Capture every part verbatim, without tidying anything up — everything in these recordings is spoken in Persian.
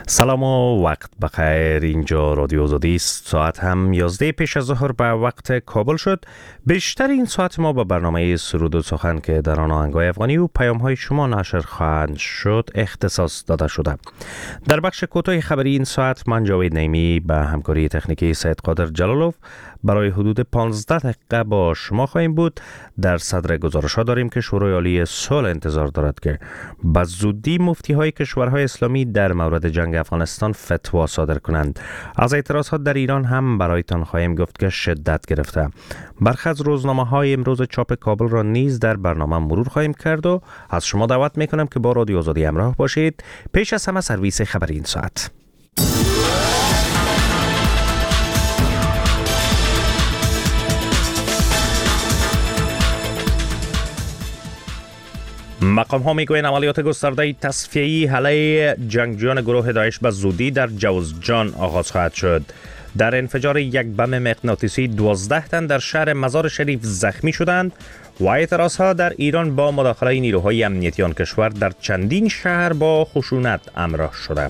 سلام و وقت بخیر. اینجا رادیو آزادی است. ساعت هم یازده پیش از ظهر به وقت کابل شد. بیشتر این ساعت ما به برنامه سرود و سخن که در آن آهنگ‌های افغانی و پیام‌های شما نشر خواهند شد اختصاص داده شده. در بخش کوتاه خبری این ساعت من جاوید نعیمی به همکاری تکنیکی سید قادر جلالوف برای حدود پانزده دقیقه با شما خواهیم بود. در صدر گزارش‌ها داریم که شورای عالی صلح انتظار دارد که به زودی مفتی‌های کشورهای اسلامی در مورد جنگ افغانستان فتوا صادر کنند. از اعتراضات در ایران هم برایتان خواهیم گفت که شدت گرفته. برخی از روزنامه‌های امروز چاپ کابل را نیز در برنامه مرور خواهیم کرد و از شما دعوت می‌کنم که با رادیو آزادی همراه باشید. پیش از همه سرویس خبری این ساعت. مقام ها میگوین عملیات گسترده تصفیه‌ای علیه جنگجویان گروه داعش به زودی در جوزجان آغاز خواهد شد. در انفجار یک بم مغناطیسی دوازده تن در شهر مزار شریف زخمی شدند و اعتراض ها در ایران با مداخله نیروهای امنیتی آن کشور در چندین شهر با خشونت همراه شده.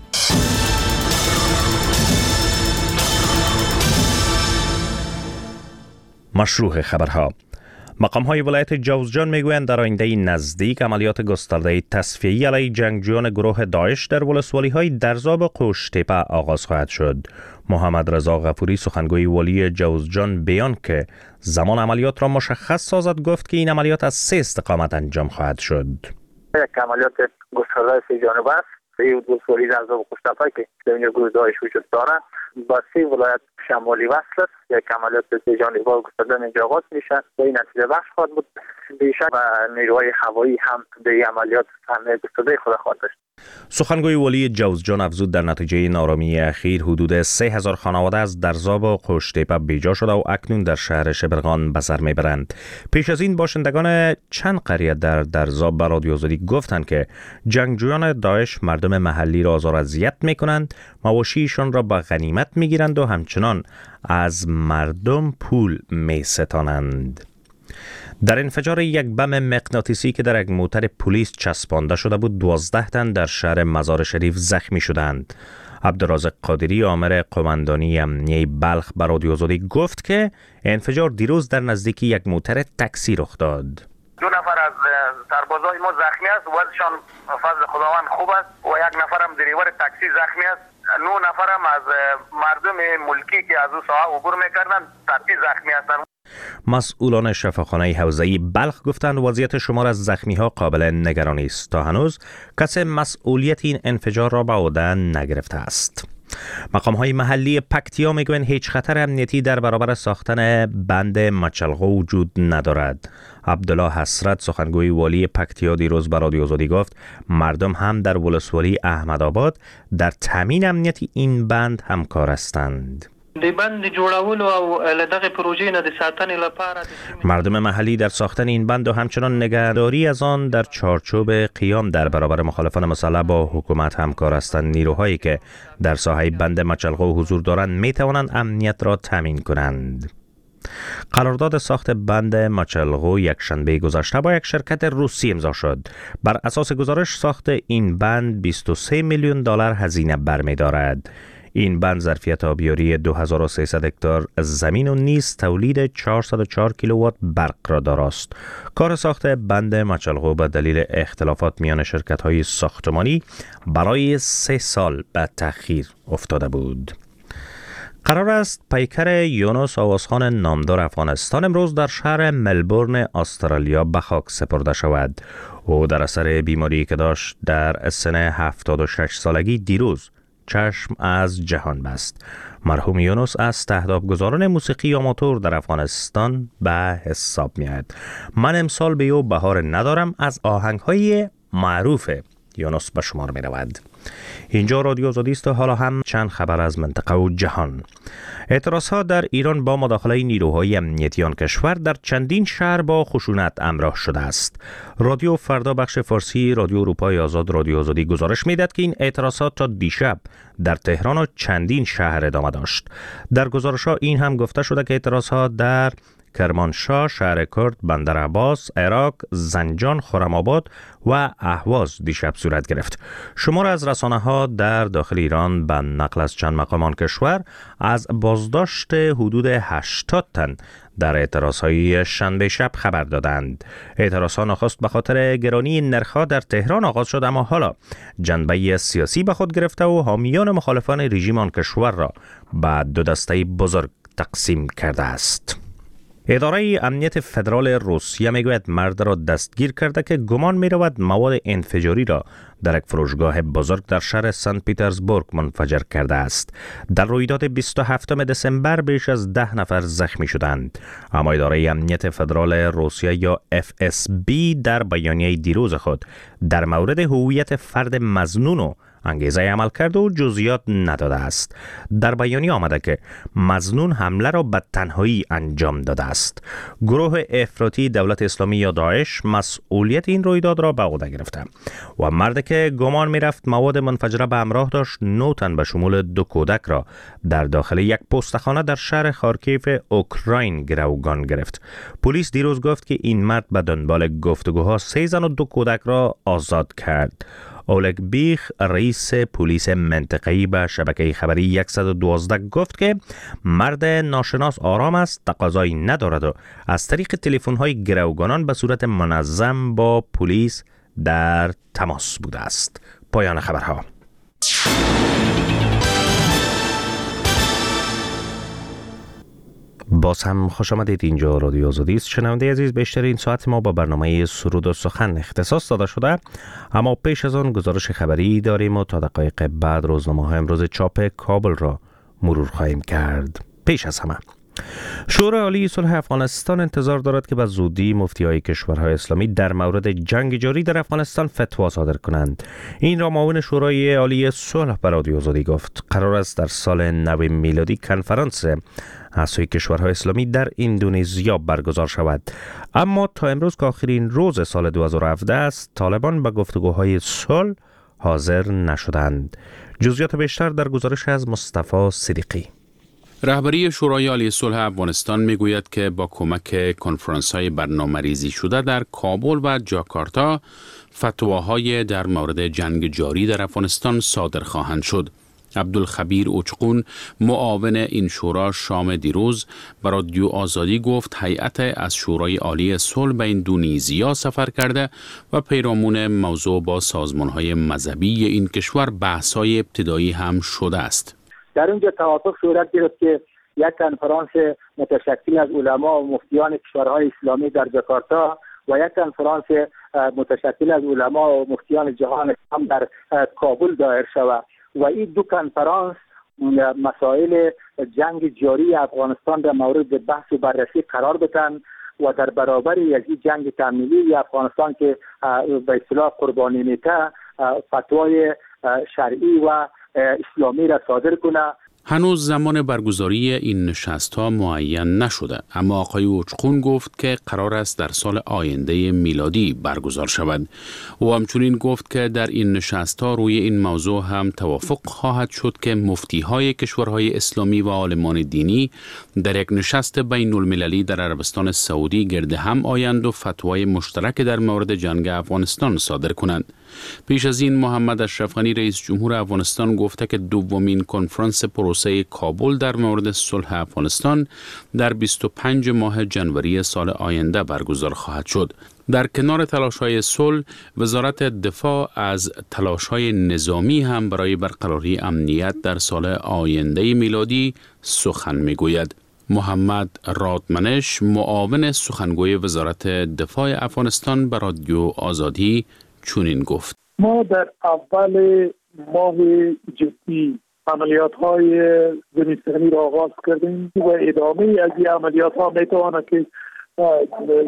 مشروع خبرها. مقام های ولایت جوزجان میگویند در آینده نزدیک عملیات گسترده تصفیه‌ای علیه جنگجویان گروه داعش در ولسوالی های درزاب و قوشتیپه آغاز خواهد شد. محمد رضا غفوری سخنگوی ولی جوزجان بیان که زمان عملیات را مشخص سازد گفت که این عملیات از سه استقامت انجام خواهد شد. یک عملیات گسترده سه جانبه است. این ولسوالی درزاب و قوشتیپه که در گروه داعش وجود دارد با سه ولایت شمالی وصل است. یک عملیات سه جانبه گسترده اینجا آغاز میشه و این نتیجه بخش خواهد بود. بیشتر و نیروهای هوایی هم در این عملیات صحنه گسترده خود خواهد داشت. سخنگوی ولی جوزجان افزود در نتیجه نارامی اخیر حدود سه هزار خانواده از درزاب و قوشتیپه بیجا شده و اکنون در شهر شبرغان به سر میبرند. پیش از این باشندگان چند قریه در درزاب به رادیو آزادی گفتند که جنگجویان داعش مردم محلی را آزار و اذیت میکنند، مواشیشان را به غنیمت میگیرند و همچنان از مردم پول میستانند. در انفجار یک بم مغناطیسی که در یک موتر پلیس چسبانده شده بود دوازده تن در شهر مزار شریف زخمی شدند. عبدالرازق قادری آمر قماندانی امنیه بلخ به رادیو آزادی گفت که انفجار دیروز در نزدیکی یک موتر تاکسی رخ داد. دو نفر از سربازای ما زخمی است، وضعشان فضل خداوند خوب است و یک نفر هم دریور تاکسی زخمی است. نه نفر هم از مردم ملکی که از او ساحه عبور میکردن تپی زخمی هستند. مسئولان شفاخانه حوزه‌ای بلخ گفتند وضعیت شمار از زخمی ها قابل نگرانی است. تا هنوز کسی مسئولیت این انفجار را به عهده نگرفته است. مقام های محلی پکتیا میگویند هیچ خطر امنیتی در برابر ساختن بند مچلغو وجود ندارد. عبدالله حسرت سخنگوی ولی پکتیا دیروز به رادیو آزادی گفت مردم هم در ولسوالی احمدآباد در تامین امنیتی این بند همکار هستند. مردم محلی در ساختن این بند و همچنان نگهداری از آن در چارچوب قیام در برابر مخالفان مسلح با حکومت همکار هستند. نیروهایی که در ساحه بند مچلغو حضور دارند می توانند امنیت را تامین کنند. قرارداد ساخت بند مچلغو یک شنبه گذشته با یک شرکت روسی امضا شد. بر اساس گزارش ساخت این بند بیست و سه میلیون دلار هزینه برمی‌دارد. این بند ظرفیت آبیاری دو هزار و سیصد هکتار زمین و نیز تولید چهارصد و چهار کیلووات برق را دارست. کار ساخت بند مچلغو به دلیل اختلافات میان شرکت‌های ساختمانی برای سه سال به تأخیر افتاده بود. قرار است پیکر یونس آوازخان نامدار افغانستان امروز در شهر ملبورن استرالیا به خاک سپرده شود. او در اثر بیماری که داشت در سن هفتاد و شش سالگی دیروز چشم از جهان بست. مرحوم یونس از تهدابگزاران موسیقی آماتور در افغانستان به حساب میاد. من امسال به او بهار ندارم از آهنگ‌های معروف یونس به شمار می رود. اینجا رادیو آزادی است و حالا هم چند خبر از منطقه و جهان. اعتراضات در ایران با مداخله نیروهای امنیتی آن کشور در چندین شهر با خشونت همراه شده است. رادیو فردا بخش فارسی رادیو اروپای آزاد رادیو آزادی گزارش میداد که این اعتراضات تا دیشب در تهران و چندین شهر ادامه داشت. در گزارش‌ها این هم گفته شده که اعتراضات در کرمانشاه، شهر کرد، بندر عباس، عراق، زنجان، خرم‌آباد و اهواز دیشب صورت گرفت. شمار از رسانه‌ها در داخل ایران به نقل از چند مقام آن کشور از بازداشت حدود هشتاد تن در اعتراضهای شنبه شب خبر دادند. اعتراضها نخست به خاطر گرانی نرخ‌ها در تهران آغاز شد، اما حالا جنبه سیاسی به خود گرفته و حامیان مخالفان رژیم آن کشور را به دو دسته بزرگ تقسیم کرده است. اداره امنیت فدرال روسیه میگوید مرد را دستگیر کرده که گمان می‌رود مواد انفجاری را در یک فروشگاه بزرگ در شهر سنت پیترزبورگ منفجر کرده است. در رویداد بیست و هفتم دسامبر بیش از ده نفر زخمی شدند. اما اداره امنیت فدرال روسیه یا اف اس بی در بیانیه دیروز خود در مورد هویت فرد مظنون و انگیزه عمل کرده و جزئیات نداده است. در بیانیه آمده که مظنون حمله را به تنهایی انجام داده است. گروه افراطی دولت اسلامی یا داعش مسئولیت این رویداد را به عهده گرفته و مردی که گمان می‌رفت مواد منفجره به همراه داشت نه تن به شمول دو کودک را در داخل یک پستخانه در شهر خارکیف اوکراین گروگان گرفت. پلیس دیروز گفت که این مرد به دنبال گفتگوها سه زن و دو کودک را آزاد کرد. اولگ بیخ رئیس پلیس منطقه‌ای به شبکه خبری صد و دوازده گفت که مرد ناشناس آرام است، تقاضایی ندارد و از طریق تلفن‌های گروگانان به صورت منظم با پلیس در تماس بوده است. پایان خبرها. باز هم خوش آمدید. اینجا رادیو آزادی است. شنونده عزیز، بیشتر این ساعت ما با برنامه سرود و سخن اختصاص داده شده، اما پیش از آن گزارش خبری داریم و تا دقایق بعد روزنامه‌های امروز چاپ کابل را مرور خواهیم کرد. پیش از همه شورای عالی صلح افغانستان انتظار دارد که به زودی مفتی‌های کشورهای اسلامی در مورد جنگ جاری در افغانستان فتوا صادر کنند. این را معاون شورای عالی صلح به رادیو آزادی گفت. قرار است در سال نو میلادی کنفرانس اعضای کشورهای اسلامی در اندونزیا برگزار شود، اما تا امروز که آخرین روز سال دو هزار و هفده است، طالبان به گفتگوهای صلح حاضر نشدند. جزئیات بیشتر در گزارش از مصطفی صدیقی. رهبری شورای عالی صلح افغانستان میگوید که با کمک کنفرانس‌های برنامه‌ریزی شده در کابل و جاکارتا فتواهای در مورد جنگ جاری در افغانستان صادر خواهند شد. عبدالخبیر اوچقون معاون این شورا شام دیروز به رادیو آزادی گفت هیئت از شورای عالی صلح به اندونزیا سفر کرده و پیرامون موضوع با سازمان‌های مذهبی این کشور بحث‌های ابتدایی هم شده است. در اونجا توافق صورت گرفت که یک کنفرانس متشکل از علما و مفتیان کشورهای اسلامی در جاکارتا و یک کنفرانس متشکل از علما و مفتیان جهان اسلام در کابل دایر شود و این دو کنفرانس مسائل جنگ جاری افغانستان در مورد بحث و بررسی قرار بدن و در برابر یک جنگ تأمینی افغانستان که به اصطلاح قربانی میته فتوای شرعی و اسلامی را صادر کنه. هنوز زمان برگزاری این نشست‌ها معین نشده، اما آقای اوچقون گفت که قرار است در سال آینده میلادی برگزار شود. او همچنین گفت که در این نشست‌ها روی این موضوع هم توافق خواهد شد که مفتی‌های کشورهای اسلامی و عالمان دینی در یک نشست بین المللی در عربستان سعودی گرد هم آیند و فتوای مشترک در مورد جنگ افغانستان صادر کنند. پیش از این محمد اشرف غنی رئیس جمهور افغانستان گفته که دومین کنفرانس پروسه کابل در مورد صلح افغانستان در بیست و پنج ماه جنوری سال آینده برگزار خواهد شد. در کنار تلاش‌های صلح، وزارت دفاع از تلاش‌های نظامی هم برای برقراری امنیت در سال آینده میلادی سخن می‌گوید. محمد رادمنش معاون سخنگوی وزارت دفاع افغانستان به رادیو آزادی چنین گفت: ما در اول ماه جدی عملیات‌های زمین‌سنگی را آغاز کردیم و ادامه از این عملیات‌ها میتواند که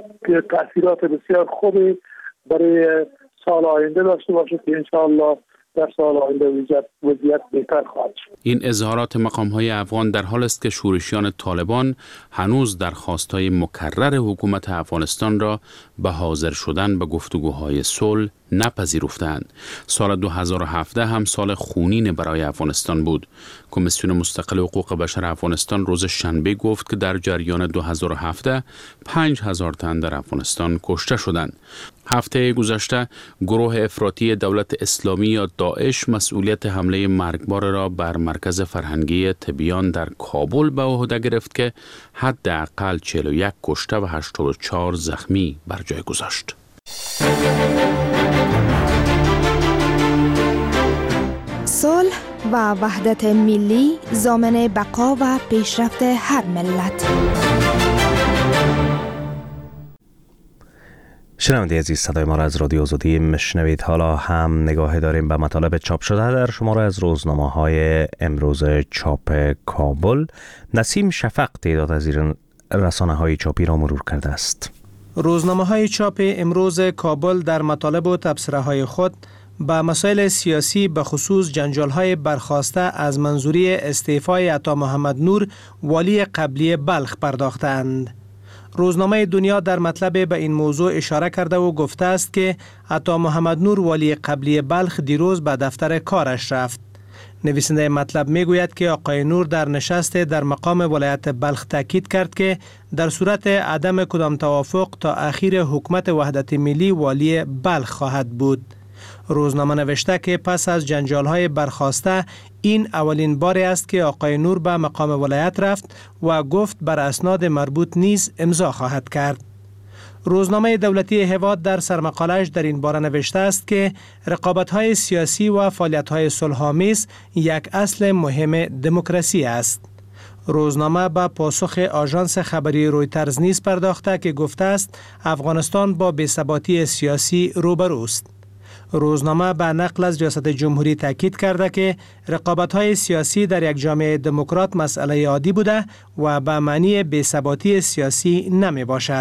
تأثیرات بسیار خوبی برای سال آینده داشته باشد که انشاءالله در سال آینده وضعیت بهتر خواهد شد. این اظهارات مقام‌های افغان در حال است که شورشیان طالبان هنوز درخواست‌های مکرر حکومت افغانستان را به حاضر شدن به گفتگوهای صلح نپذیرفتند. سال دو هزار و هفده هم سال خونین برای افغانستان بود. کمیسیون مستقل حقوق بشر افغانستان روز شنبه گفت که در جریان دو هزار و هفده پنج هزار تن در افغانستان کشته شدند. هفته گذشته گروه افراطی دولت اسلامی یا داعش مسئولیت حمله مرگبار را بر مرکز فرهنگی تبیان در کابل به عهده گرفت که حداقل چهل و یک کشته و هشتاد و چهار زخمی بر جای گذاشت. صلح و وحدت ملی ضامن بقا و پیشرفت هر ملت. شنونده عزیز، صدای ما را از رادیو آزادی میشنوید. حالا هم نگاه داریم به مطالب چاپ شده در شماره از روزنامه‌های امروز چاپ کابل. نسیم شفق تعداد از این رسانه‌های چاپی را مرور کرده است. روزنامه‌های چاپ امروز کابل در مطالب و تبصره‌های خود به مسائل سیاسی به خصوص جنجال‌های برخاسته از منظوری استعفای عطا محمد نور والی قبلی بلخ پرداختند. روزنامه دنیا در مطلب به این موضوع اشاره کرده و گفته است که عطا محمد نور والی قبلی بلخ دیروز به دفتر کارش رفت. نویسنده مطلب می گوید که آقای نور در نشست در مقام ولایت بلخ تاکید کرد که در صورت عدم کدام توافق تا اخیر حکومت وحدت ملی والی بلخ خواهد بود. روزنامه نوشته که پس از جنجال‌های برخاسته این اولین باری است که آقای نور به مقام ولایت رفت و گفت بر اسناد مربوط نیز امضا خواهد کرد. روزنامه دولتی هواد در سرمقاله‌اش در این باره نوشته است که رقابت‌های سیاسی و فعالیت‌های صلح‌آمیز یک اصل مهم دموکراسی است. روزنامه به پاسخ آژانس خبری رویترز نیز پرداخته که گفته است افغانستان با بی‌ثباتی سیاسی روبروست. روزنامه به نقل از ریاست جمهوری تاکید کرده که رقابت‌های سیاسی در یک جامعه دموکرات مسئله عادی بوده و به معنی بی‌ثباتی سیاسی نمی باشد.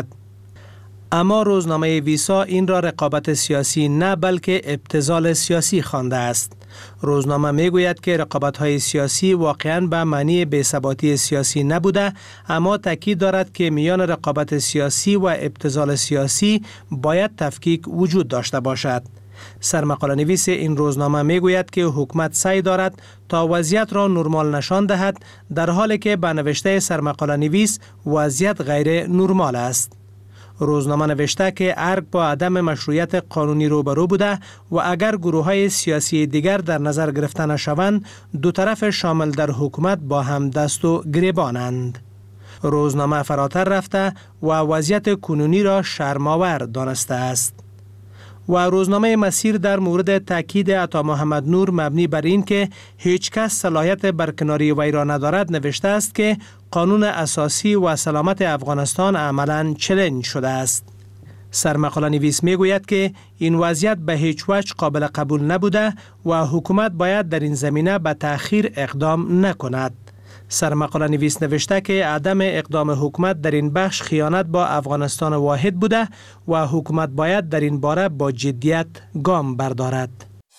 اما روزنامه ویسا این را رقابت سیاسی نه بلکه ابتذال سیاسی خوانده است. روزنامه می گوید که رقابت‌های سیاسی واقعاً به معنی بی‌ثباتی سیاسی نبوده، اما تاکید دارد که میان رقابت سیاسی و ابتذال سیاسی باید تفکیک وجود داشته باشد. سرمقاله نویس این روزنامه می گوید که حکومت سعی دارد تا وضعیت را نرمال نشان دهد، در حالی که به نوشته سرمقاله نویس وضعیت غیر نرمال است. روزنامه نوشته که ارگ با عدم مشروعیت قانونی روبرو بوده و اگر گروه‌های سیاسی دیگر در نظر گرفته نشوند، دو طرف شامل در حکومت با هم دست و گریبانند. روزنامه فراتر رفته و وضعیت کنونی را شرم‌آور دانسته است. و روزنامه مسیر در مورد تاکید عطا محمد نور مبنی بر این که هیچ کس صلاحیت برکناری وی را ندارد نوشته است که قانون اساسی و سلامت افغانستان عملاً چلنج شده است. سرمقاله نویس می گوید که این وضعیت به هیچ وجه قابل قبول نبوده و حکومت باید در این زمینه به تأخیر اقدام نکند. سرمقاله نویس نوشته که عدم اقدام حکومت در این بخش خیانت با افغانستان واحد بوده و حکومت باید در این باره با جدیت گام بردارد.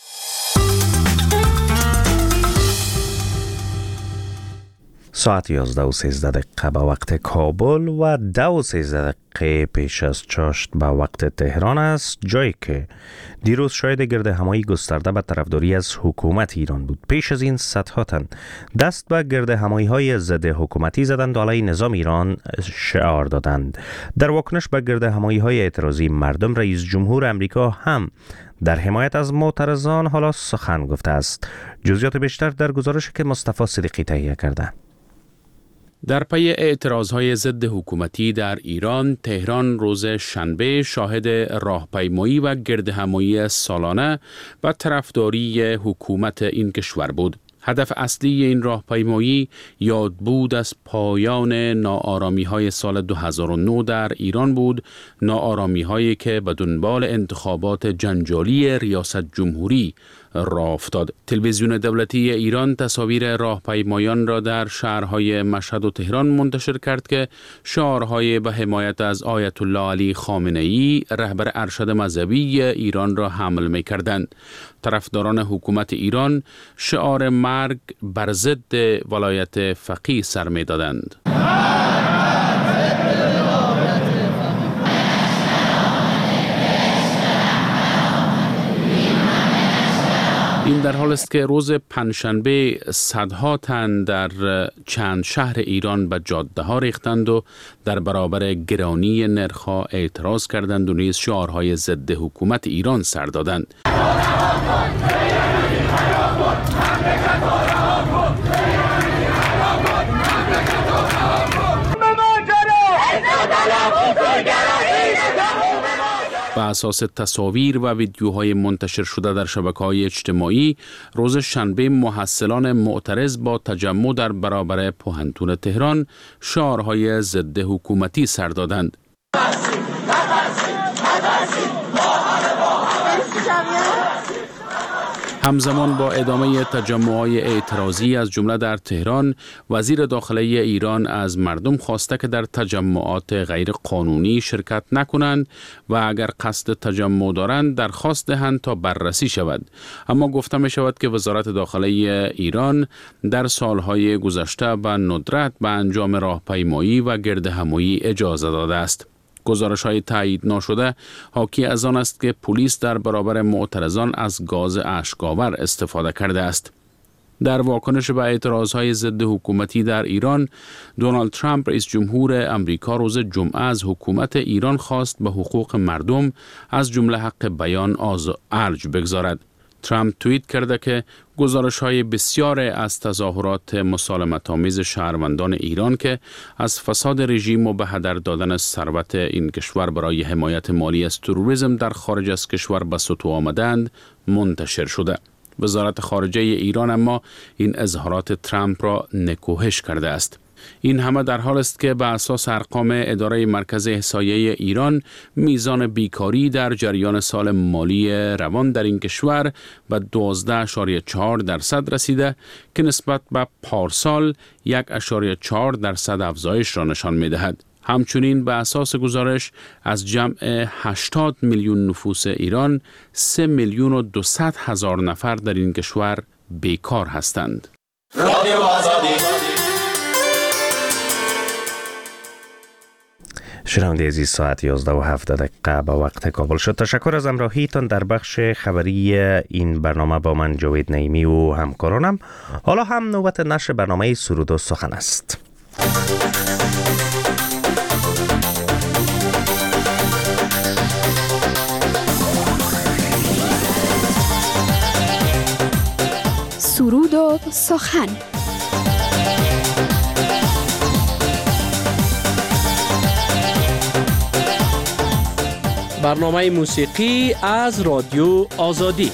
ساعت یازده و سیزده دقیقه به وقت کابل و ده و سیزده دقیقه پیش از چاشت به وقت تهران است، جایی که دیروز شاید گرد همایی گسترده به طرفداری از حکومت ایران بود. پیش از این صدها تن دست به گرد همایی های ضد حکومتی زدند و علیه نظام ایران شعار دادند. در واکنش به گرد همایی های اعتراضی مردم، رئیس جمهور امریکا هم در حمایت از معترضان حالا سخن گفته است. جزئیات بیشتر در گزارشی که مصطفی صدیقی تهیه کرده. در پی اعتراضهای ضد حکومتی در ایران، تهران روز شنبه شاهد راهپیمایی و گردهمایی سالانه و طرفداری حکومت این کشور بود. هدف اصلی این راهپیمایی یادبود از پایان ناآرامی‌های سال دو هزار و نه در ایران بود، ناآرامی‌هایی که به دنبال انتخابات جنجالی ریاست جمهوری راه افتاد. تلویزیون دولتی ایران تصاویر راهپیمایان را در شهرهای مشهد و تهران منتشر کرد که شعارهای به حمایت از آیت الله علی خامنه‌ای رهبر ارشد مذهبی ایران را حمل می کردند. طرفداران حکومت ایران شعار مرگ بر ضد ولایت فقیه سر می دادند. این در حال است که روز پنجشنبه صدها تن در چند شهر ایران به جاده ها ریختند و در برابر گرانی نرخ‌ها اعتراض کردند و نیز شعارهای ضد حکومت ایران سر دادند. به اساس تصاویر و ویدیوهای منتشر شده در شبکه‌های اجتماعی، روز شنبه محصلان معترض با تجمع در برابر پوهنتون تهران شعارهای ضد حکومتی سر دادند. همزمان با ادامه تجمعات اعتراضی از جمله در تهران، وزیر داخله ایران از مردم خواسته که در تجمعات غیر قانونی شرکت نکنند و اگر قصد تجمع دارند درخواست دهند تا بررسی شود. اما گفته می شود که وزارت داخله ایران در سالهای گذشته به ندرت به انجام راهپیمایی و گردهمایی اجازه داده است. گزارش‌های تایید ناشده حاکی از آن است که پلیس در برابر معترضان از گاز اشک‌آور استفاده کرده است. در واکنش به اعتراضهای ضد حکومتی در ایران، دونالد ترامپ رئیس جمهور امریکا روز جمعه از حکومت ایران خواست به حقوق مردم از جمله حق بیان ارج بگذارد. ترامپ توییت کرده که گزارش‌های بسیار از تظاهرات مسالمت‌آمیز شهروندان ایران که از فساد رژیم و به هدر دادن ثروت این کشور برای حمایت مالی از تروریسم در خارج از کشور به سطوح آمدند منتشر شده. وزارت خارجه ایران اما این اظهارات ترامپ را نکوهش کرده است. این همه در حال است که به اساس ارقام اداره مرکز احصایه ایران، میزان بیکاری در جریان سال مالی روان در این کشور به دوازده ممیز چهار درصد رسیده که نسبت به پارسال یک ممیز چهار درصد افزایش را نشان می‌دهد. همچنین به اساس گزارش از جمع هشتاد میلیون نفوس ایران، سه میلیون و دویست هزار نفر در این کشور بیکار هستند. رادیو آزادی. شنونده عزیز، ساعت یازده و هفده دقیقه به وقت کابل شد. تشکر از همراهیتان در بخش خبری این برنامه با من جاوید نعیمی و همکارانم. حالا هم نوبت نشر برنامه سرود و سخن است. سرود و سخن. برنامه موسیقی از رادیو آزادی.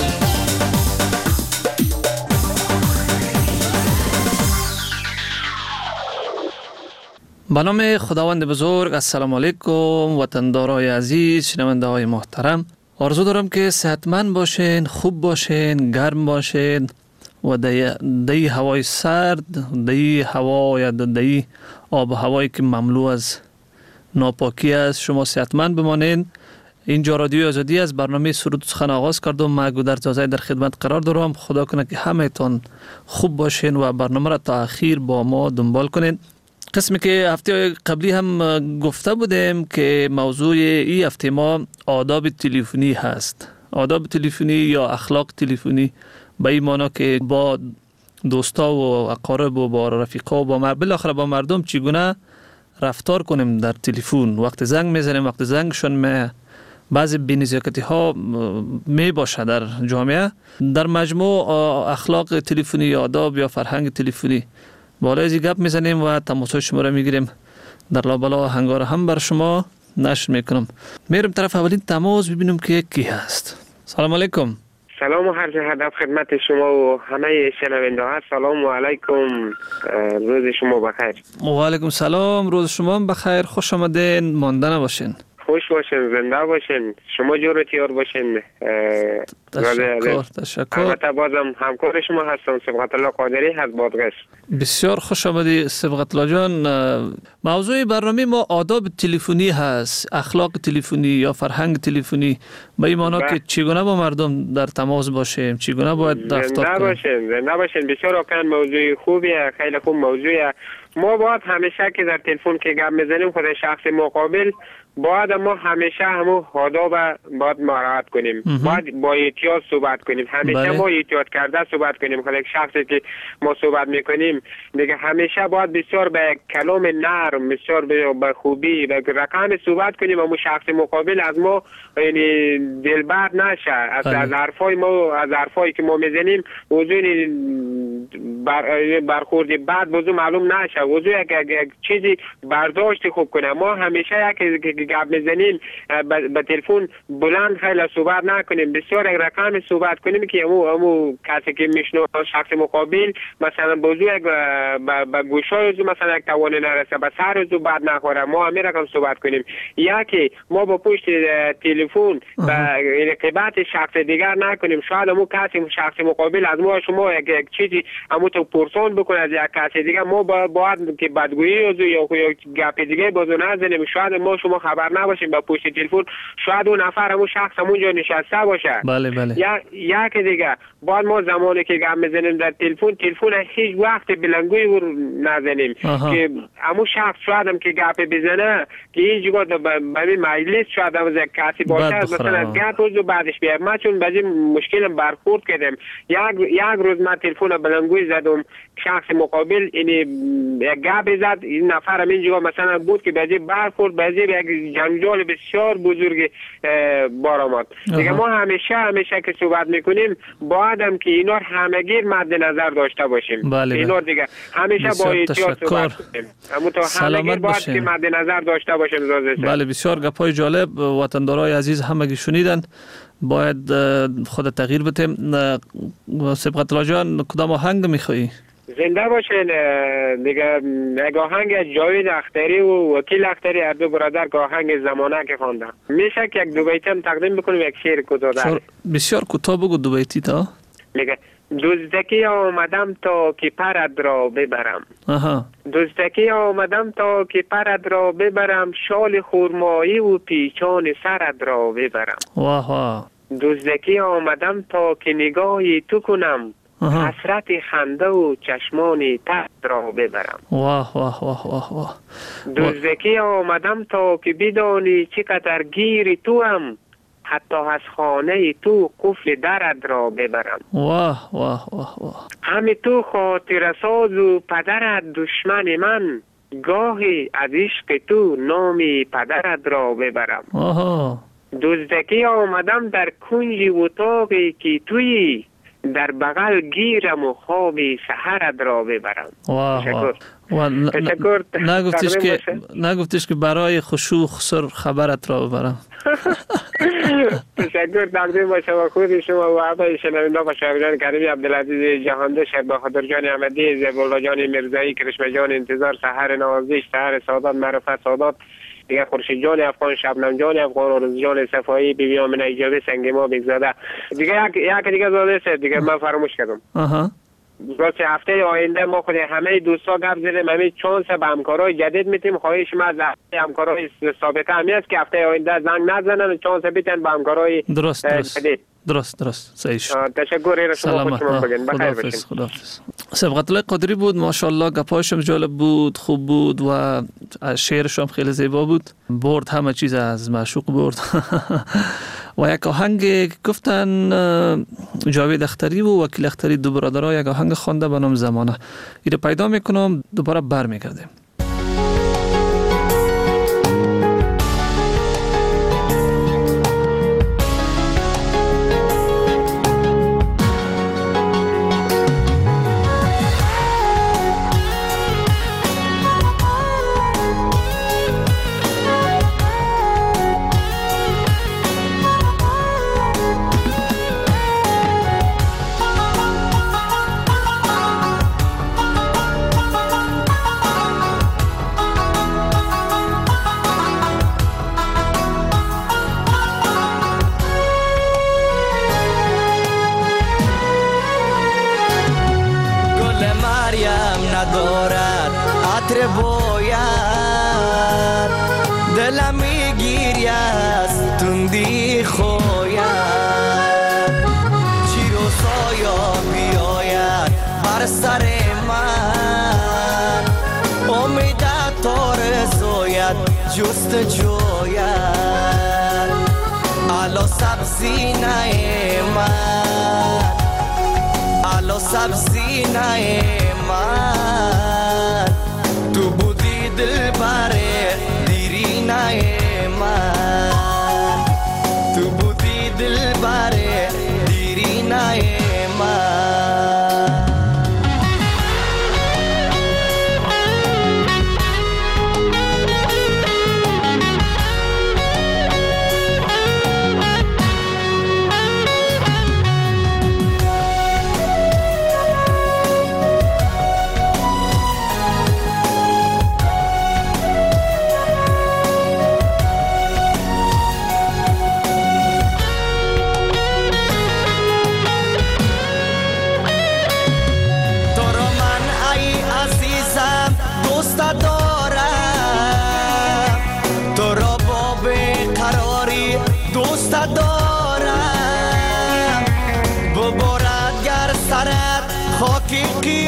به نام خداوند بزرگ، السلام علیکم وطندارای عزیز، شنونده های محترم. آرزو دارم که صحتمند باشین، خوب باشین، گرم باشین و دی, دی هوای سرد، دی هوا یا دی آب و هوایی که مملو از ناپاکی است شما صحتمند بمانین. اینجا رادیو آزادی از برنامه سرود سخن آغاز کردم. من گودرز زازای در خدمت قرار دارم. خدا کنه که همه تان خوب باشین و برنامه را تا اخیر با ما دنبال کنین. قسمی که هفته قبلی هم گفته بودیم که موضوع این هفته ما آداب تلفنی هست. آداب تلفنی یا اخلاق تلفنی به این معنی که با دوستا و اقارب و با رفیقا و با بالاخره با مردم چگونه رفتار کنیم در تلفن. وقت زنگ میزنیم، وقت زنگشون می بعضی بی‌نزاکتی ها می باشه در جامعه. در مجموع اخلاق تلفنی یا آداب یا فرهنگ تلفنی بالای از گپ میزنیم و تماسهای شما را میگیریم. در لابلا هنگار هم بر شما نشر میکنم. میرم طرف اولین تماس ببینم که کی هست. سلام علیکم. سلام و عرض ادب خدمت شما و همه شنونده ها. سلام و علیکم، روز شما بخیر. و علیکم سلام، روز شما بخیر. خوش آمدین، مانده نباشین. خوش باشین، زنده باشین، شما جور تیار باشین. تشکر تشکر. البته بازم همکار شما هستم، صبغت الله قادری هست بادغیس. بسیار خوش آمدی صبغت الله جان. موضوع برنامه ما آداب تلفنی هست، اخلاق تلفنی یا فرهنگ تلفنی، به این معنی که چگونه با مردم در تماس باشیم، چگونه باید رفتار کنیم. زنده باشین، زنده باشین. بسیار واقعا موضوع خوبیه، خیلی خوب موضوعیه. ما باید همیشه که در تلفن که گپ میزنیم خود شخص مقابل باید ما همیشه همو آداب باید مراعات کنیم، باید با احتیاط صحبت کنیم، همیشه بله. ما احتیاط کرده صحبت کنیم. خود یک شخصی که ما صحبت میکنیم دیگه همیشه باید بسیار به کلام نرم، بسیار به خوبی، به رقم صحبت کنیم. اما شخص مقابل از ما یعنی دلبر نشه، از از حرفای ما، از حرفایی که ما میزنیم وضوع بر برخورد بعد وضوع معلوم نشه، وضوع یک یک چیزی برداشت خوب کنه. ما همیشه یک گپ میزنیم به تلفن بلند خیلی صحبت نکنیم، بسیار یک رقم صحبت کنیم که امو امو کسی که میشنو شخص مقابل مثلا بوزو یک به گوشای زو مثلا یک توان نرسه، به سر زو بعد نخوره، ما همین رقم صحبت کنیم. یا که ما با پشت تلفن به رقابت شخص دیگر نکنیم. شاید امو کسی شخص مقابل از ما شما یک یک چیزی امو تو پرسون بکنه از یک کسی دیگر، ما باید که بدگویی یا گپ دیگه بازو نزنیم. شاید ما شما خبر نباشیم با پشت تلفن، شاید اون نفر همون شخص همونجا نشسته باشه. بله بله. یا یا که دیگه باید ما زمانی که گپ میزنیم در تلفن تلفن هیچ وقت بلنگوی نزنیم که همون شخص شاید هم که گپ بزنه که این جگاه به مجلس شاید هم از کسی باشه مثلا گپ روز بعدش بیاد. ما چون بعضی مشکل برخورد کردم، یک یک روز من تلفن بلنگوی زدم، شخص مقابل این یک گپ زد، این نفر هم این جگاه مثلا بود که بعضی برخورد، بعضی یک جنجال بسیار بزرگ بار آمد. دیگه ما همیشه همیشه که صحبت میکنیم باید هم که اینا همگی مد نظر داشته باشیم. بله اینا دیگه همیشه با احتیاط صحبت کنیم، اما تو همگی باید که مد نظر داشته باشیم. بله بسیار گپای جالب وطندارای عزیز همگی شنیدن، باید خود تغییر بدیم. صبغت الله جان کدام آهنگ میخوایی؟ زنده باشین. دیگه یک آهنگ جاوید اختری و وکیل اختری هر دو برادر که آهنگ زمانه که خواندن، میشه که یک دو بیتی هم تقدیم بکنیم، یک شعر کوتاه. بسیار کوتاه بگو دو بیتی تا. میگه دزدکی آمدم تا که پرد را ببرم. آها. دزدکی آمدم تا که پرد را ببرم، شال خرمایی و پیچان سرد را ببرم. واه واه. دزدکی آمدم تا که نگاهی تو کنم، حسرت خنده و چشمان ترد را ببرم. واه واه واه واه واه. دزدکی آمدم تا که بدانی چقدر گیری تو هم، حتی از خانه تو قفل درد را ببرم. واه واه واه واه. همه تو خاطر ساز و پدرت دشمن من، گاهی از عشق تو نامی پدرت را ببرم. آها. دزدکی آمدم در کنج اتاقی که توی، در بغل گیرم و خوابی سحرت را ببرم. تشکر. تشکر. نگفتش که نگفتش که برای خشوع خسر خبرت را ببرم. تشکر. تقدیم با شما خود شما و همه شنونده و شاگردان کریمی عبدالعزیز جهانده، شیخ بهادر جان احمدی، زیبالله جان میرزایی، کرشمه جان انتظار، سحر نوازش، سحر سعادت، معرفت سعادت، دیگه خورشید جان افغان، شبنم جان افغان، آرزو جان صفایی، بیبی آمنه ایجابی، سنگ ما بگزاده. دیگه یک یک دیگه زاده است، دیگه من فراموش کردم. آها. راست هفته آینده ما خود همه دوستا گپ زدیم، همه چانس به همکارای جدید میتیم. خواهش ما از همکارای سابقه همی است که هفته آینده زنگ نزنن، چانس بیتن به همکارای درست درست جدید. درست درست صحیح شد. تشکر. شما خوشم بگین. بخیر باشین. خداحافظ. صبغت الله قادری بود، ماشاءالله گپایش هم جالب بود، خوب بود و شعرش هم خیلی زیبا بود. برد همه چیز از معشوق برد. و یک آهنگ گفتن جاوید اختری و وکیل اختری دو برادرها یک آهنگ خوانده به نام زمانه. اینو پیدا میکنم دوباره برمیگردیم. ندارد عطر باید دلم میگیری از تندی خوید چی روزایا بیاید بر سر من امیدت آرزویت جست جوید الا سبزی نه من الا سبزی نه من تو بودی دل بره دیری نه من تو بودی دل بره دیری نه من خاکی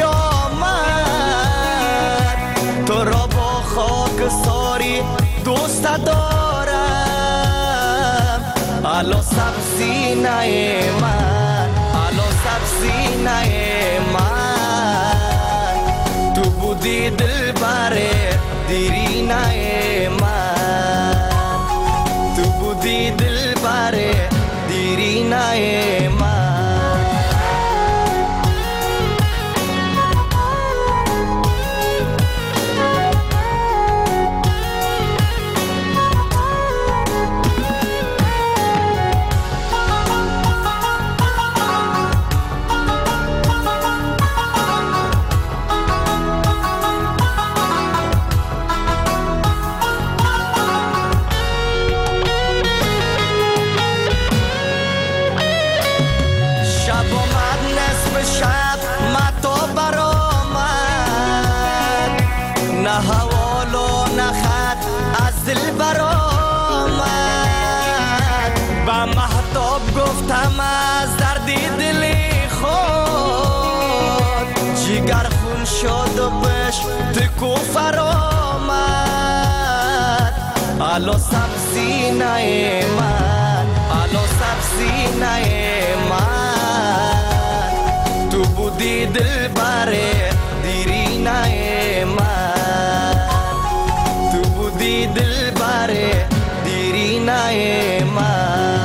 قیامت تو را با خاک ساری دوست دارم الا سبزی نه من الا سبزی نه من تو بودی دل بره دیری نه من تو بودی دل بره دیری نه من گفتم از دردی دلی خود جگر خون شد و بش تکو فرامد الا سبزی نه من الا سبزی نه من تو بودی دل بره دیری نه من تو بودی دل بره دیری نه من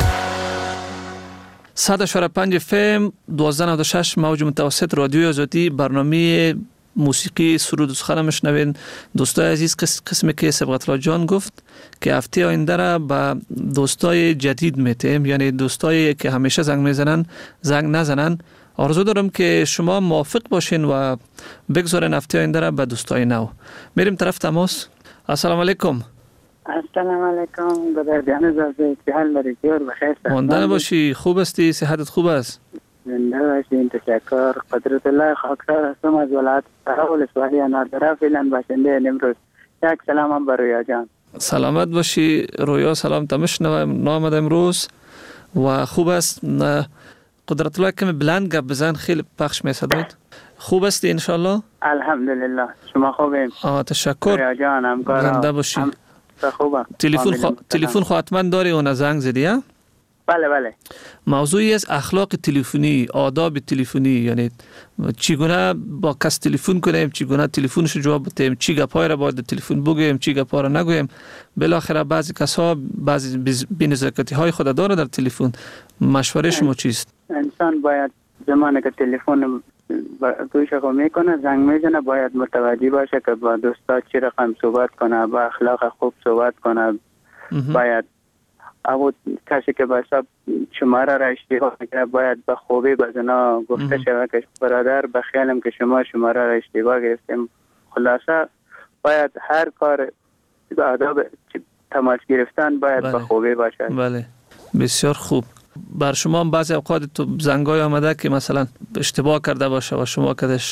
صد و پنج اف ام دوازده نود و شش موج متوسط رادیوی آزادی برنامه موسیقی سرود و سخن میشنوین. دوستای عزیز، قسمی که سبقت الله جان گفت که هفته آینده را به دوستای جدید میتیم، یعنی دوستایی که همیشه زنگ میزنن زنگ نزنن. آرزو دارم که شما موافق باشین و بگذارین هفته آینده را به دوستای نو. میریم طرف تماس. السلام علیکم. السلام علیکم برادر جان عزیز، چه حال داری؟ جور بخیر؟ مانده باشی، خوب هستی؟ صحتت خوب است؟ زنده باشین، تشکر. قدرت الله خاکسار هستم از ولایت سرا ولسوالی اناردرا فعلا باشنده امروز. یک سلام هم بر رویا جان. سلامت باشی رویا، سلام تمشنوم نامد امروز و خوب است. قدرت الله کمی بلند گپ بزن، خیلی پخش میشد. خوب هستی انشالله؟ الحمدلله. شما خوبیم؟ آه تشکر. رویا جان همکارم. زنده باشی. هم... خوبه. تلفن خو... تلفن خو حتما داری اون زنگ زدی ها؟ بله بله. موضوعی از اخلاق تلفنی، آداب تلفنی، یعنی چگونه با کس تلفن کنیم، چگونه تلفنش جواب بدیم، چی گپای را باید تلفن بگویم، چی گپا را نگویم. بالاخره بعضی کسا بعضی بی‌نزاکتی های خود داره در تلفن. مشوره شما چیست؟ انسان باید زمانی که تلفن گوش خو میکنه زنگ میزنه باید متوجه باشه که با دوستا چی رقم صحبت کنه، با اخلاق خوب صحبت کنه. باید او کسی که با حساب شماره را اشتباه میکنه باید به خوبی به زنا گفته شود که برادر بخیالم که شما شماره را اشتباه گرفتیم. خلاصه باید هر کار آداب تماس گرفتن باید به خوبی باشه. بله بسیار خوب. بر شما هم بعضی اوقات تو زنگای آمده که مثلا اشتباه کرده باشه و شما کدش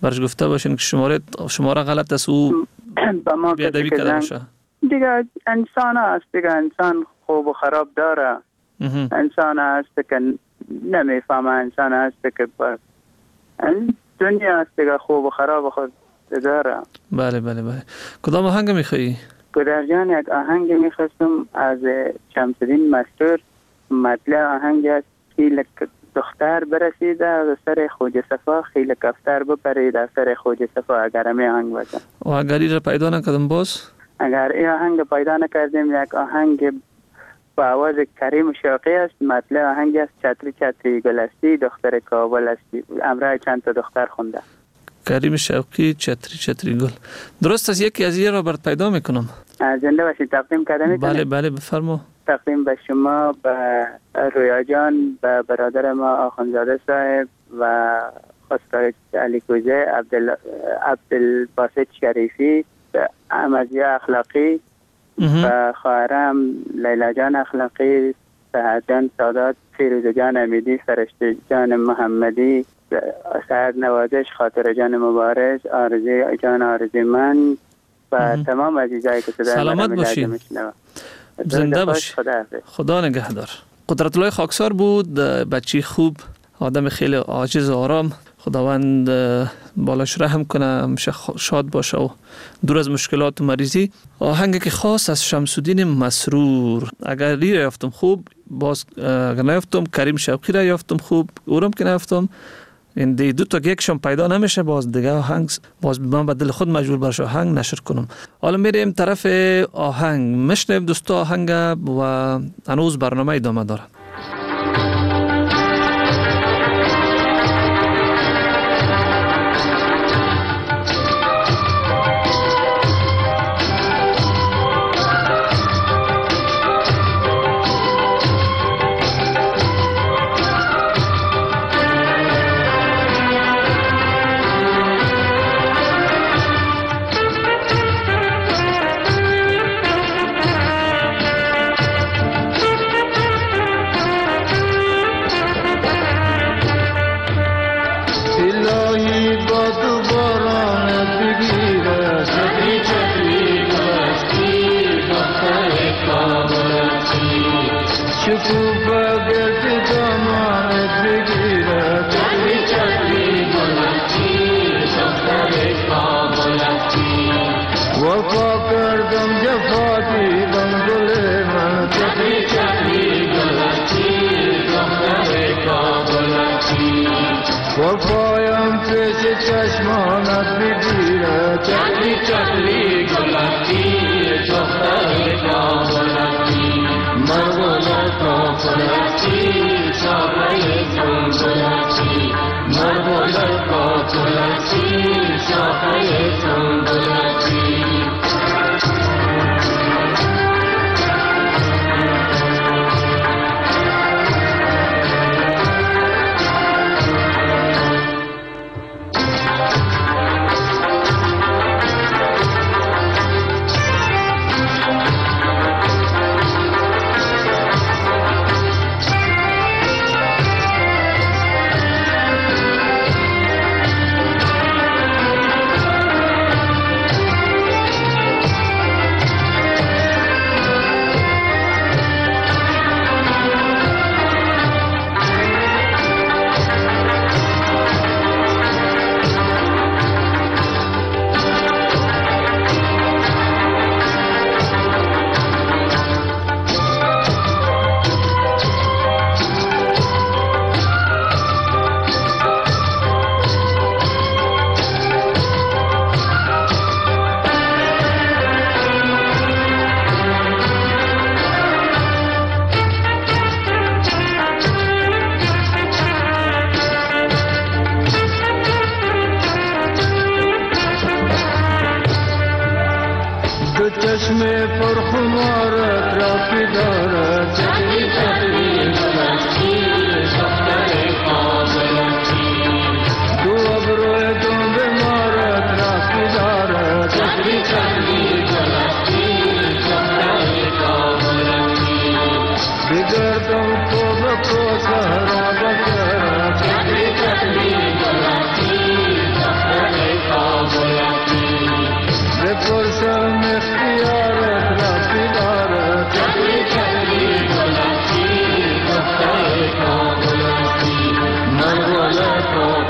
برش گفته باشین که شماره شماره غلط است او با ما بیادبی کرده باشه؟ دیگه انسان هست دیگه، انسان خوب و خراب داره. انسان هست که نمیفهمه، انسان هست که با دنیا هست دیگه، خوب و خراب خود داره. بله بله بله. کدام آهنگ میخوایی؟ گودر جان یک آهنگ میخواستم از شمس‌الدین مسرور. مطلع آهنگ است خیلی دختر برسیده از سر خواجه صفا، خیلی کفتر بپرید از سر خواجه صفا. اگر همه آهنگ باشه و اگر این را پیدا نکردم باز؟ اگر این آهنگ پیدا نکردیم یک آهنگ با آواز کریم شوقی است. مطلع آهنگ است چتری چتری گل استی دختر کابل استی. امرای چند تا دختر خونده. کریم شوقی چتری چتری گل. درست است، یکی از این را برات پیدا میکنم. زنده باشید. تقدیم کرده میتونید؟ بله بله بفرما. تقدیم به شما، به رویا جان، به برادر ما آخوندزاده صاحب و خواستار علی کوزه، عبدال عبدالباسط شریفی، احمدیه اخلاقی و خواهرم لیلا جان اخلاقی، سهر جان سادات، فیروزه جان امیدی، فرشته جان محمدی، سعد نوازش، خاطر جان مبارز، آرزی جان آرزی من و تمام عزیزایی که صدای سلامت باشین. زنده باش. خدا, خدا نگهدار. قدرت الله خاکسار بود، بچی خوب، آدم خیلی عاجز و آرام. خداوند بالاش رحم کنه، همیشه شاد باشه و دور از مشکلات و مریضی. آهنگی که خاص از شمس‌الدین مسرور. اگر لی را یافتم خوب، باز اگر نیافتم کریم شوقی را یافتم خوب، اورم که نیافتم این دی دو تا یکشون پیدا نمیشه، باز دیگه آهنگ باز من به دل خود مجبور برش آهنگ نشر کنم. حالا میریم طرف آهنگ، میشنویم دوستا آهنگ و هنوز برنامه ادامه داره.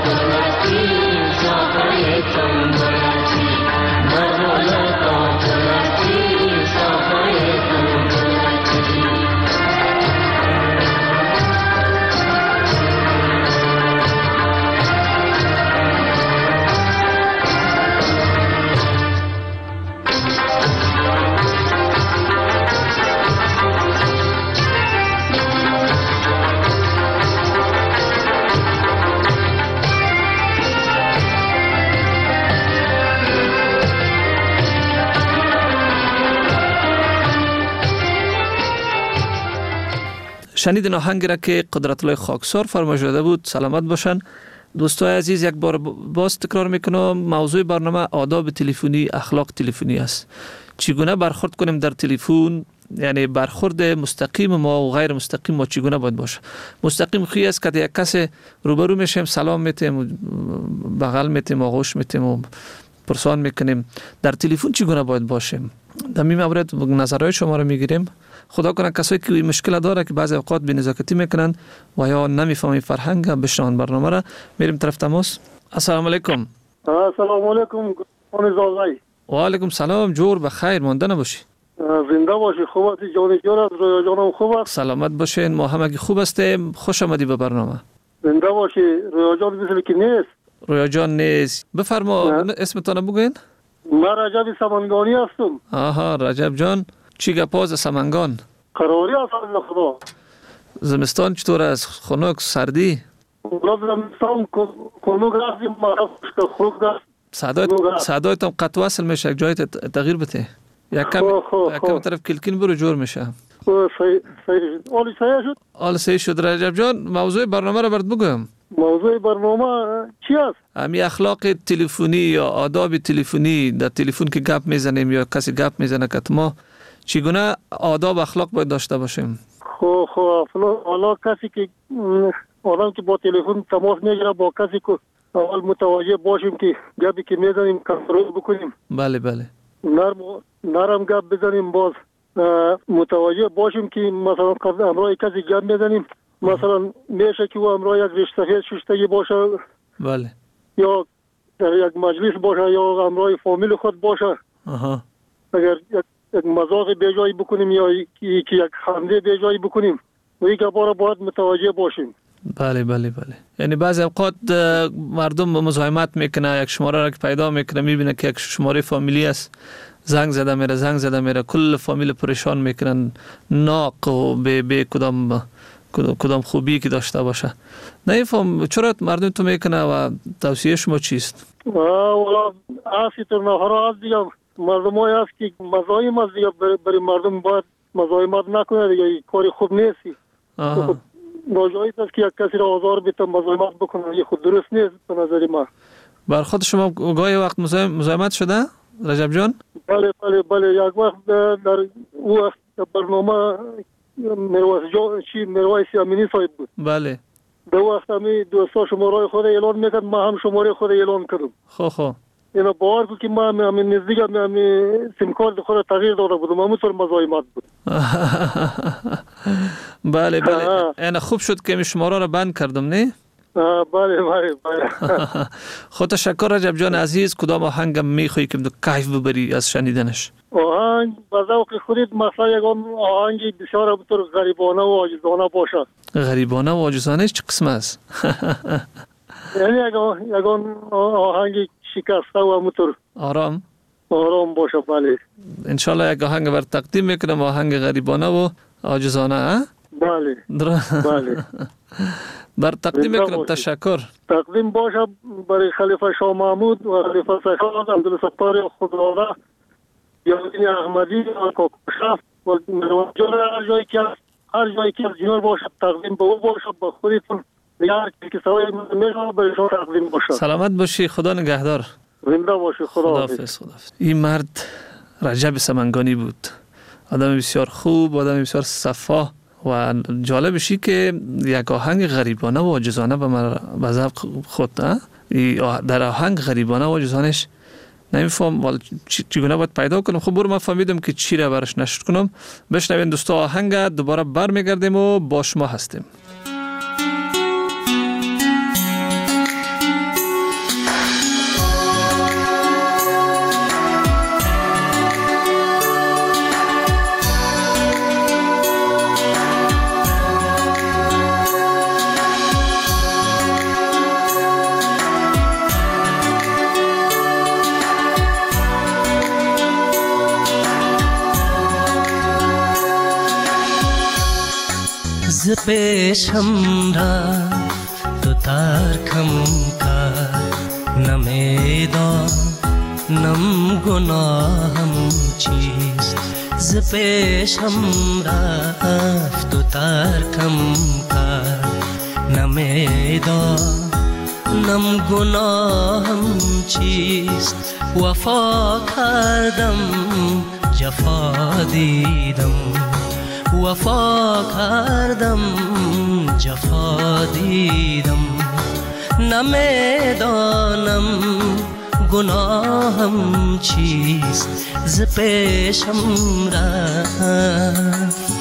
شنیدین آهنگی را که قدرت الله خاکسار فرمایش داده بود. سلامت باشن دوستای عزیز. یک بار باز تکرار میکنم، موضوع برنامه آداب تلفنی، اخلاق تلفنی است. چگونه برخورد کنیم در تلفن، یعنی برخورد مستقیم ما و غیر مستقیم ما چگونه باید باشه. مستقیم خوی است که یک کس روبرو میشیم سلام میتیم، بغل میتیم، آغوش میتیم و پرسان میکنیم. در تلفن چگونه باید باشیم؟ در این مورد نظرهای شما رو میگیریم. خدا کنه کسایی که مشکل داره که بعضی اوقات بی‌نزاکتی میکنن و یا نمیفهمن فرهنگ بشنون برنامه را، میریم طرف تماس. السلام علیکم. السلام علیکم خانم زازای. و علیکم سلام، جور بخیر، مانده نباشی. زنده باشی. خوب است جان جان، رویا جانم خوب است. سلامت باشین، ما همگی خوب هستیم. خوش آمدی به برنامه. زنده باشی. رویا جان مثل که نیست. رویا جان نیست. بفرما اسمتون بگوین. من رجب سمنگانی هستم. آها رجب جان، چی گپاز سمنگان؟ قراری است خدا. زمستان چطور است؟ خنک، سردی؟ زمستان خنک رفتیم که خنک است. صدایت صدایتم قطع وصل میشه، یک جای تغییر بده. یک کم یک کم طرف کلکین برو جور میشه. صحیح صحیح. آل صحیح شد. آل صحیح شد. رجب جان موضوع برنامه را برات بگم. موضوع برنامه چی است؟ امی اخلاق تلفنی یا آداب تلفنی، در تلفن که گپ میزنیم یا کسی گپ میزنه که ما چگونه آداب اخلاق باید داشته باشیم؟ خب خب حالا کسی که آدم که با تلفن تماس میگیره با کسی که اول متوجه باشیم که گپی که میزنیم کنترل بکنیم. بله بله. نرم نرم گپ بزنیم، باز متوجه باشیم که مثلا امروز کسی گپ میزنیم، مثلا میشه که و امروز یک رشته ششتگی باشه. بله. یا در یک مجلس باشه یا امروز فامیل خود باشه. آها. اگر یک یک مزاق بیجایی بکنیم یا یک یک خنده بیجایی بکنیم و یک بار باید متوجه باشیم. بله بله بله. یعنی بعضی اوقات مردم مزاحمت میکنه، یک شماره را که پیدا میکنه میبینه که یک شماره فامیلی است، زنگ زده میره زنگ زده میره کل فامیل پریشان میکنن، ناق و به به کدام کدام خوبی که داشته باشه. نمیفهم چرا مردم تو میکنه و توصیه شما چیست؟ والا اصلی تو نهارا از دیگه مردم های هست که مزاحم است دیگه، برای مردم باید مزاحمت نکنه دیگه، کاری خوب نیستی. ناجایز است که یک کسی را آزار بیتم مزاحمت بکنه، یه خود درست نیست به نظر من. بر خود شما گاهی وقت مزاحمت شده رجب جان؟ بله بله بله. یک وقت در او وقت برنامه مرویس جان چی مرویس امینی صاحب بود. بله. دو وقت همی دوستا شماره خود اعلان میکرد، ما هم شماره خود اعلان کردم. خو خو. اینا باور بود که ما همین نزدیک همین سیم کارت خود تغییر داده بودم، همونطور مزاحمت بود. بله بله. اینا خوب شد که می شماره را بند کردم نه؟ بله بله بله. خود تشکر رجب جان عزیز. کدام آهنگ میخوایی که کیف ببری از شنیدنش؟ آهنگ با ذوق خودت، مثلا یگان آهنگی بسیار بطور غریبانه و عاجزانه باشه. غریبانه و عاجزانه چه قسم است؟ یعنی یگان یگان آهنگی شکسته و همونطور آرام آرام باشه. بله انشالله یک آهنگ بر تقدیم میکنم، آهنگ غریبانه و عاجزانه. بله بله. بر تقدیم میکنم. تشکر. تقدیم باشه برای خلیفه شاه محمود و خلیفه سیخان عبدالستار خداوند، یادین احمدی و کاکوشف و مروجان هر جایی که هر جایی که جنور باشه تقدیم به او باشه، با خودتون دیگر که سوای میشون برای شما تقدیم باشه. سلامت باشی، خدا نگهدار. زنده باشی. خدا حافظ. این مرد رجب سمنگانی بود، آدم بسیار خوب، آدم بسیار صفا و جالبشی که یک آهنگ غریبانه و عاجزانه به من به ذوق خود در آهنگ غریبانه و عاجزانش نمیفهم ولی چگونه باید پیدا کنم. خب برو من فهمیدم که چی را برش نشر کنم. بشنوین دوستا آهنگ، دوباره برمیگردیم و با شما هستیم. ز پیشم رفت تو ترکم کرد نمیدانم گناهم چیست ز پیشم رفت و ترکم کرد نمیدانم گناهم چیست وفا کردم جفا دیدم وفا کردم جفا دیدم نمیدانم گناهم چیست ز پیشم رفت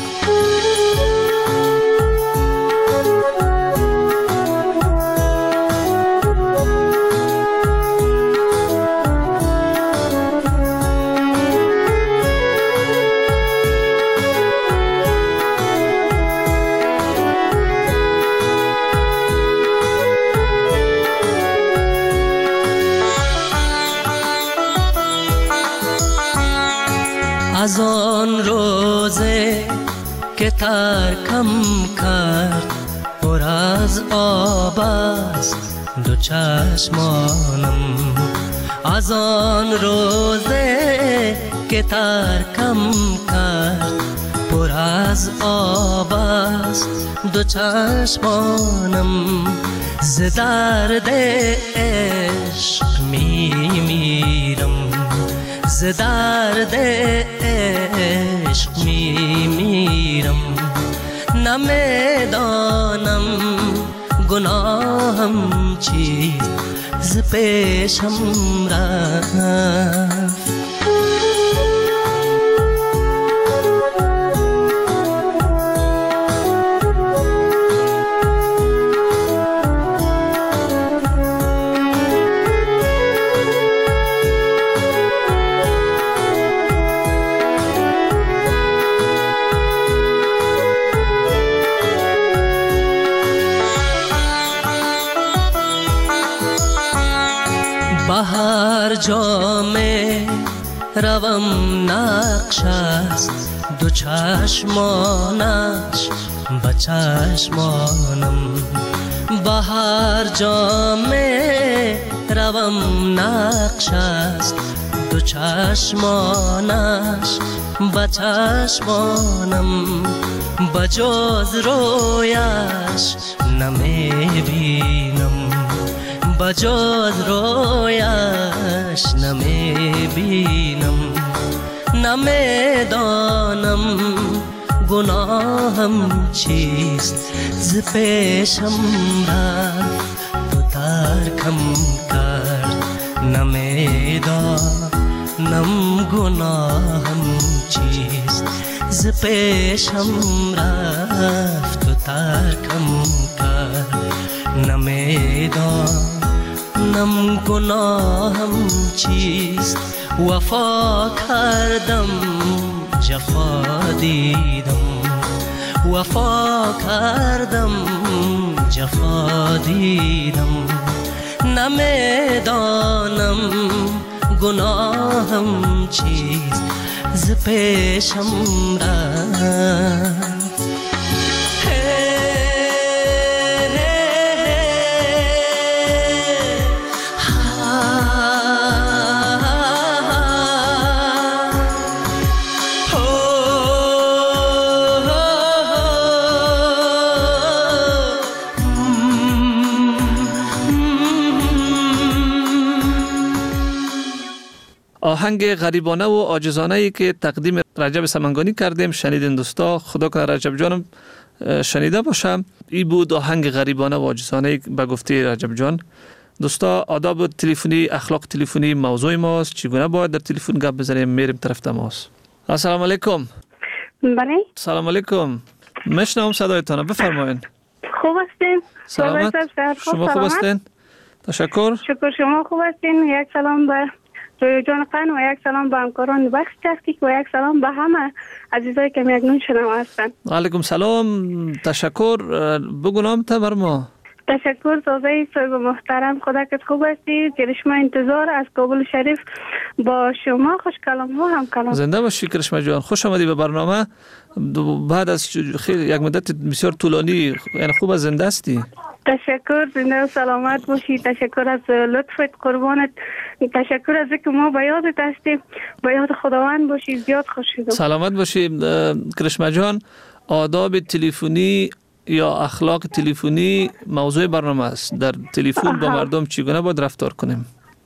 از آن روزه که ترکم کرد پر از آب است دو چشمانم از آن روزه که ترکم کرد پر از آب است دو چشمانم ز درد عشق می میرم ز درد عشق می میرم نمیدانم گناهم چیست ز پیشم رفت هر جامه روم نقش است دو چشمانش به چشمانم به هر جامه روم نقش است دو چشمانش به چشمانم به جز رویش نمیبینم بجز رویش نمیبینم نمیدانم گناهم چیست ز پیشم رفت تو ترکم کرد نمیدانم گناهم چیست ز پیشم رفت تو ترکم کرد نمیدانم نم گناهم چیست وفا کردم جفا دیدم وفا کردم جفا دیدم نمیدانم گناهم چیست ز پیشم رفت آهنگ غریبانه و عاجزانه ای که تقدیم رجب سمنگانی کردیم شنیدین دوستا. خدا کنه رجب جانم شنیده باشم. این بود آهنگ غریبانه و عاجزانه ای به گفته رجب جان. دوستا آداب تلفنی، اخلاق تلفنی موضوع ماست. چگونه باید در تلفن گپ بزنیم؟ میریم طرف تماس. السلام علیکم. بله. سلام علیکم. میشنوم صدایتان، بفرمایید. خوب هستین؟ سلامت. شما خوب هستین؟ تشکر. شکر شما خوب هستین. یک سلام به روی جان قن و یک سلام به همکاران بخش تحقیق و یک سلام به همه عزیزایی که میگنون شنوا هستن. علیکم سلام. تشکر. بگو نام تا بر ما. تشکر زازه صاحب محترم، خدا که خوب هستی. کرشمه انتظار از کابل شریف با شما خوش کلام ها هم کلام. زنده باشی کرشمه جان، خوش آمدی به برنامه. بعد از خیلی یک مدت بسیار طولانی، یعنی خوب از زنده هستی. تشکر، زنده و سلامت باشی. تشکر از لطفت، قربانت. تشکر از اینکه ما به یادت هستیم، به یاد خداوند باشی. زیاد خوش شدم. سلامت باشی کرشمه جان. آداب تلفنی یا اخلاق تلفنی موضوع برنامه است. در تلفن با مردم چگونه باید رفتار کنیم؟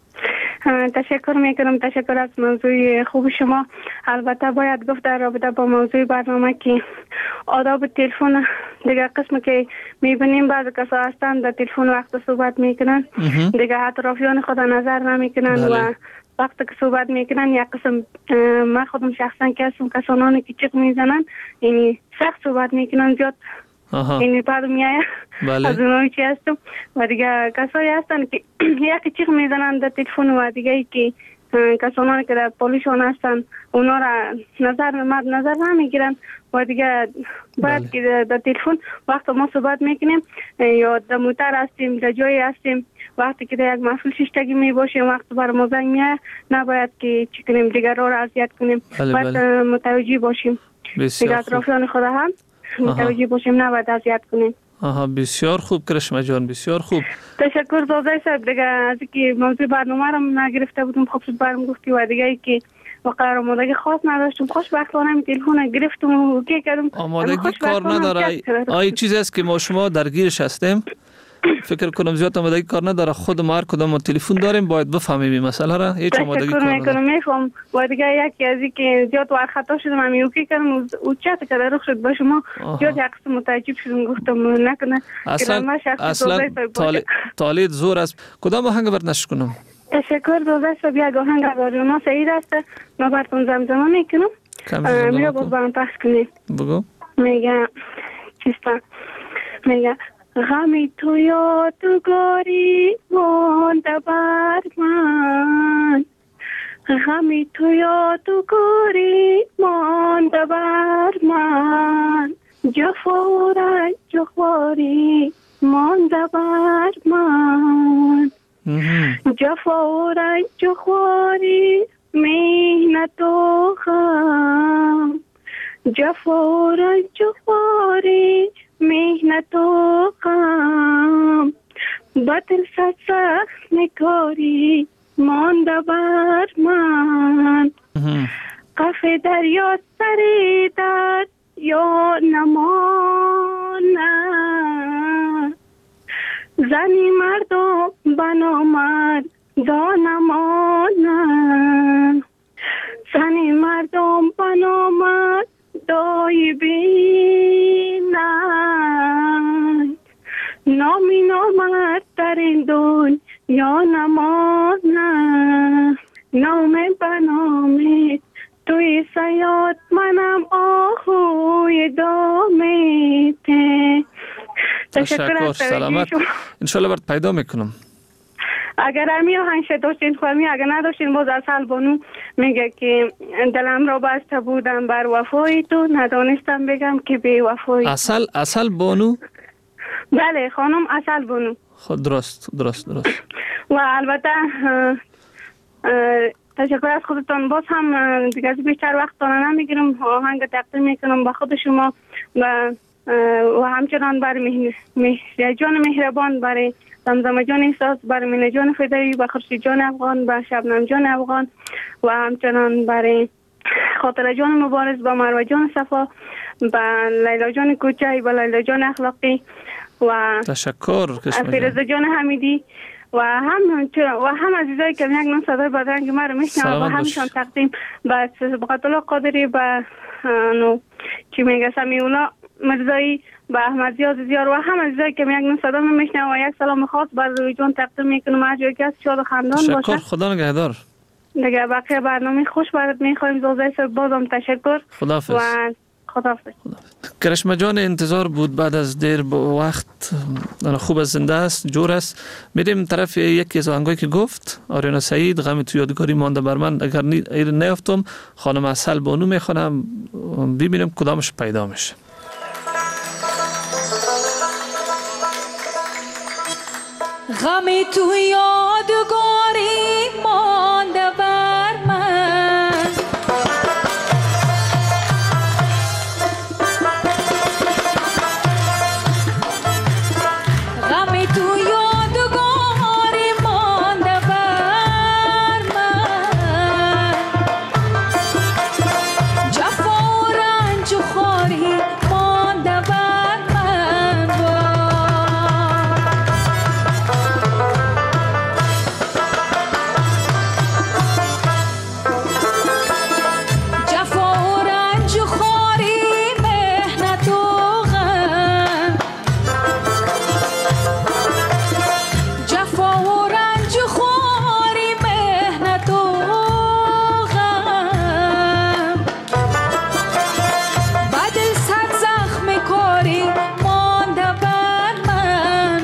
تشکر میکنم. تشکر از موضوع خوب شما. البته باید گفت در رابطه با موضوع برنامه که آداب تلفن دیگه قسم که میبینیم بعضی کسا هستند در تلفن وقت صحبت میکنن دیگه اطرافیان خود نظر نمیکنن و وقت که صحبت میکنن یک قسم من خودم شخصا که هستم کسانانی که چیق میزنن یعنی سخت صحبت میکنن زیاد یعنی بعد میایه از اونایی چی هستم و دیگه کسایی هستن که یکی چیق میزنن در تلفن و دیگه ای که کسانانی که در پولیشون هستن اونا را نظر مد نظر نمیگیرن و دیگه باید که در تلفن وقت ما صحبت میکنیم یا در موتر هستیم در جایی هستیم وقتی که در یک محفل ششتگی می باشیم وقت بر ما زنگ میاد نباید که چی کنیم دیگر را اذیت کنیم باید متوجه باشیم دیگر اطرافیان خود هم متوجه باشیم نباید اذیت کنیم. آها بسیار خوب کرشمه جان بسیار خوب. تشکر زازه صاحب. دیگه از اینکه موضوع برنامه رو نگرفته بودم خوب شد برام گفتی و دیگه ای که واقعا آمادگی خاص نداشتم خوشبختانه تلفن گرفتم و اوکی کردم. آمادگی کار نداره. آی چیزی است که ما شما درگیرش هستیم. فکر کنم زیاد آمادگی کار نداره. خود ما هر کدام تلفن داریم باید بفهمیم این مسئله را. هیچ آمادگی کار نداره. تشکر میکنم. و دیگه یکی از اینکه زیاد ور خطا شدم من اوکی کردم او چت که در رخ شد با شما زیاد یک قسم متعجب شدم گفتم نکنه اصلا اصلا طالب زور است. کدام آهنگ برات نشر کنم؟ تشکر دوزه صاحب. یک آهنگ از آریانا سعید است ما براتون زمزمه میکنم میگه باز برام پخش کنید. بگو. میگه چیستا میگه غمی تو یادگاری مانده بر من غمی تو یادگاری مانده بر من جفا و رنج و خواری مانده بر من جفا و رنج و خواری مهنت و غم جفا و رنج و خواری مهنت و غم باطل صد سخت نکاری مانده بر من قف دریا سری داد یا نماند زنی مردم بنامد دانماند زنی مردم بنامد دای بینند نامی نامد در این دنیا نماند نام بنامید توی سیاد منم آهوی دامیته. تشکر سلامت. انشالله برد پیدا میکنم. اگر امی آهنگ داشتین خواهمی اگر نداشتین باز اصل بانو میگه که دلم را بسته بودم بر وفای تو ندانستم بگم که بی وفای. اصل اصل بانو؟ بله خانم اصل بانو. خود درست درست درست. و البته تشکر از خودتان. باز هم دیگه از بیشتر وقت تانه نمیگیرم آهنگ تقدیم میکنم با خود شما و و همچنان برای مهر جان مهربان برای زمزمه جان احساس برای مینه جان فدایی و خورشید جان افغان و شبنم جان افغان و همچنان برای خاطره جان مبارز با مروه جان صفا و لیلا جان کوچه و لیلا جان اخلاقی و تشکر فیروزه جان حمیدی و هم و هم عزیزایی که یک نام صدای بدرنگ ما رو میشنن و همشان تقدیم به صبغت الله قادری و نو چی میگه سمیولا مرزایی و احمد زیاد زیار و هم عزیزایی که یک نام صدا میشنن و یک سلام خاص بر روی جان تقدیم میکنم هر جایی که از شاد خندان باشه. تشکر خدا نگهدار. دیگه بقیه برنامه خوش برات میخوایم زوزه سر بازم تشکر. خداحافظ. و خداحافظ. کرشمه جان انتظار بود بعد از دیر وقت خوب از زنده است جور است. میریم طرف یکی از آهنگایی که گفت آریانا سعید غم تو یادگاری مانده بر من اگر نیفتم خانم اصل بانو میخوانم ببینیم کدامش پیدا میشه. غم تو یادگاری مانده بر من، غم تو یادگاری مانده بر من، جفا و رنج و خواری مانده بر من جفا و رنج و خواری مهنت و غم، جفا و رنج و خواری مهنت و غم، بعد صد زخم کاری مانده بر من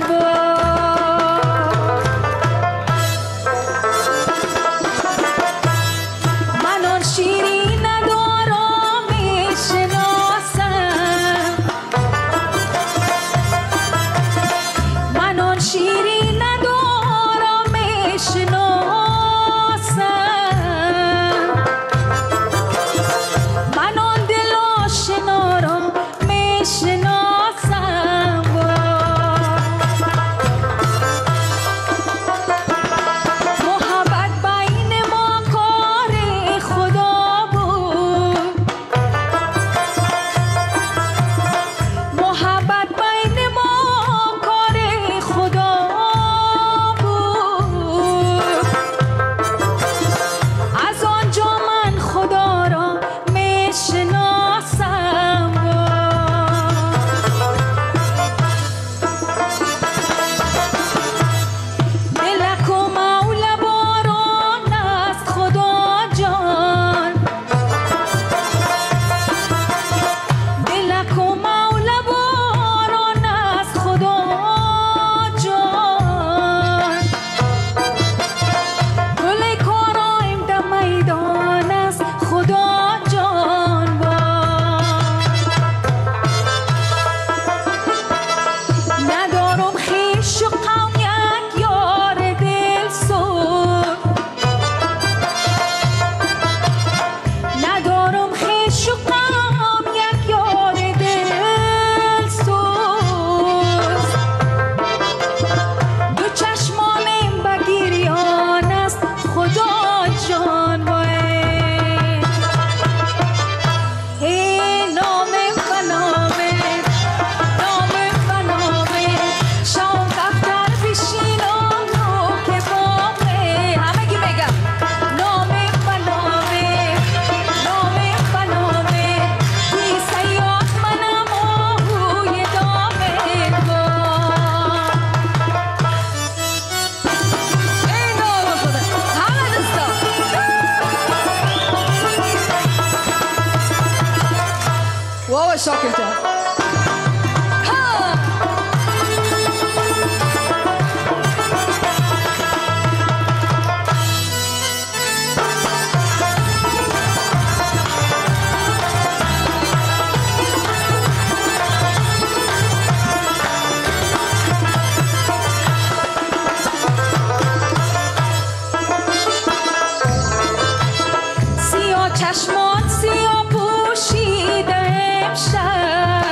من آن شیری ندارم میشناسم، من آن شیری ندارم میشناسم، من آن دل آشنا را میشناسم، محبت بین ما کار خدا بود، محبت بین ما کار خدا بود، از آنجا من خدا را میشناسم، دلک و مولا باران است خدا جان، دلک و مولا باران است خدا جان، گل کارایم در میدان است خدا جان ندارم خویش و قوم یک یار دل سوز، ندارم خویش و قوم یک یار دل سوز، دو چشمانم به گریان است خدا جان ای نامم و نامم، نامم و نامم، شام دفتر بشینم که بامه، همگی میگم نامم و نامم، نامم و نامم، بی سیاد منم آهوی دامه با ای نام خدا همه دوستا واو شاکر جان ها سیاه چشمان سیاه پوشیده امشب،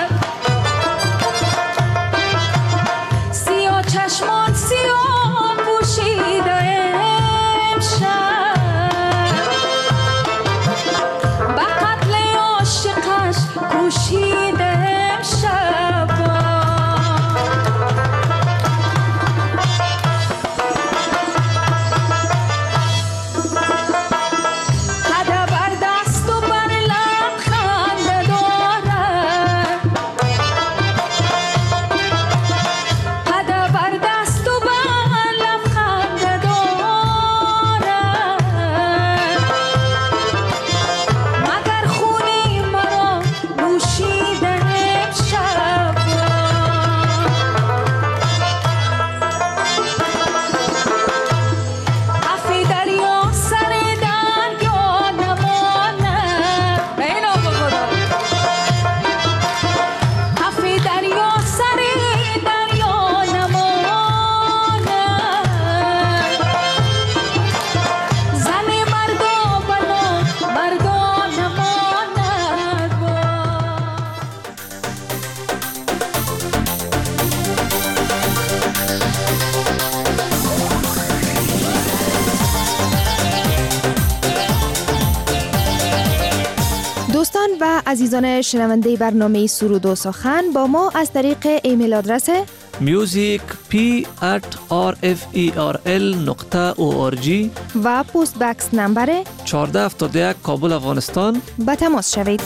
عزیزان شنونده برنامه سرود و سخن با ما از طریق ایمیل آدرس music p at r f e r l نقطه او آر جی و پست بکس نمبر چهارده هفتاد و یک کابل افغانستان به تماس شوید.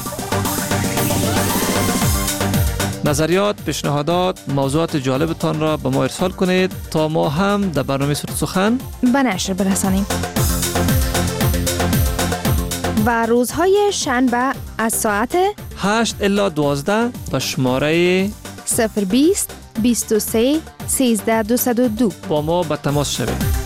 نظریات، پیشنهادات، موضوعات جالبتان را به ما ارسال کنید تا ما هم در برنامه سرود سخن به نشر برسانیم. و روزهای شنبه از ساعت هشت الی دوازده به شماره صفر بیست بیست و سه سیزده دویست و دو با ما به تماس شوید.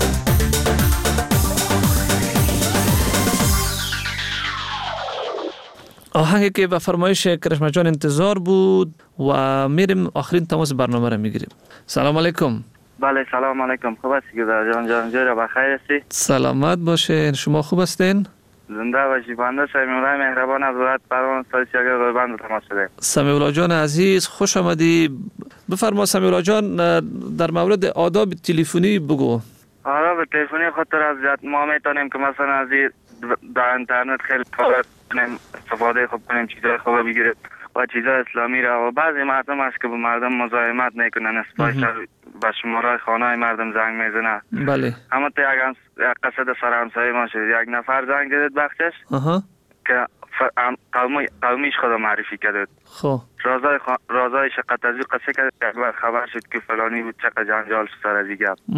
آهنگی که به فرمایش کرشمه جان انتظار بود و میریم آخرین تماس برنامه را میگیریم. سلام علیکم. بله سلام علیکم. خوب هستی گذار جان جان جای را بخیر هستی؟ سلامت باشین. شما خوب هستین؟ زنده باشی. بنده سمیولای مهربان از ولایت پروان استاد شاگرد غربند تماس شده. سمیولا جان عزیز خوش آمدی. بفرما سمیولا جان در مورد آداب تلفنی بگو. آداب تلفنی خاطر از جد ما میتونیم که مثلا از در اینترنت خیلی کار کنیم، استفاده خوب کنیم، چیزای خوب بگیریم و چیزای اسلامی را و بعضی مردم است که به مردم مزاحمت نکنن، اسپایشل به شماره خانه مردم زنگ میزنه. بله. اما تا یک قصد سر همسایه ما شد، یک نفر زنگ زد بخشش آها که قومی قومیش خدا معرفی کرد. خب رازای خ... رازای شقت از قصه کرد که خبر شد که فلانی بود چقدر جنجال سر از این گپ.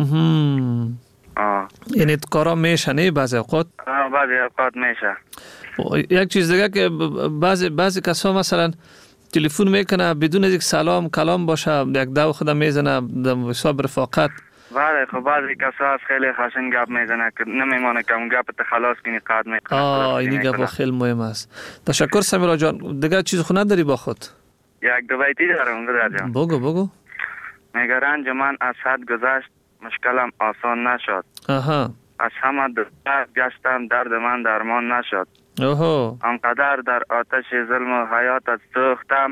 آه. یعنی کارا میشه نه بعضی اوقات؟ آه بعضی اوقات میشه. یک چیز دیگه که بعضی بعضی کسا مثلا تلفن میکنه بدون از یک سلام کلام باشه یک دو خودم میزنه در حساب رفاقت. بله خب بعضی کسا از خیلی خشن گپ میزنه که نمیمانه که اون گپ خلاص کنی قد میکنه. آه اینی گپ خیلی مهم است. تشکر سمیرا جان. دیگه چیز خو نداری با خود؟ یک دو بیتی دارم گذار جان. بگو بگو. میگه رنج من از حد گذشت مشکلم آسان نشد. آها. از همه دور گشتم درد من درمان نشد. اوه. آنقدر در آتش ظلم و حیاتت سوختم